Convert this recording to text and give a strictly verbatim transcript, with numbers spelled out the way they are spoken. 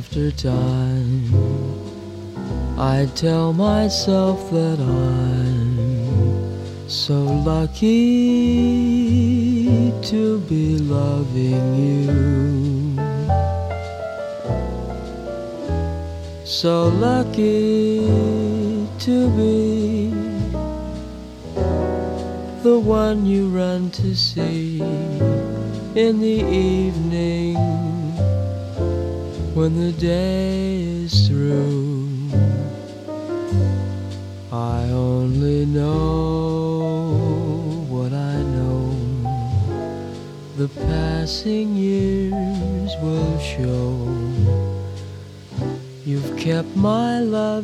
after time, I tell myself that I'm so lucky to be loving you, so lucky to be the one you run to see in the evening when the day is through. I only know what I know, the passing years will show. You've kept my love